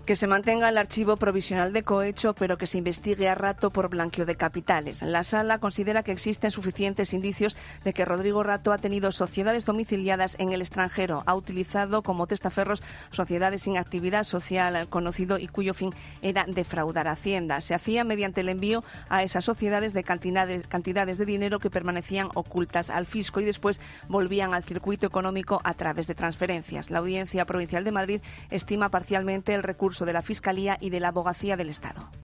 Que se mantenga el archivo provisional de cohecho, pero que se investigue a Rato por blanqueo de capitales. La Sala considera que existen suficientes indicios de que Rodrigo Rato ha tenido sociedades domiciliadas en el extranjero. Ha utilizado como testaferros sociedades sin actividad social conocido y cuyo fin era defraudar a Hacienda. Se hacía mediante el envío a esas sociedades de cantidades de dinero que permanecían ocultas al fisco y después volvían al circuito económico a través de transferencias. La Audiencia Provincial de Madrid estima parcialmente el recurso de la Fiscalía y de la Abogacía del Estado.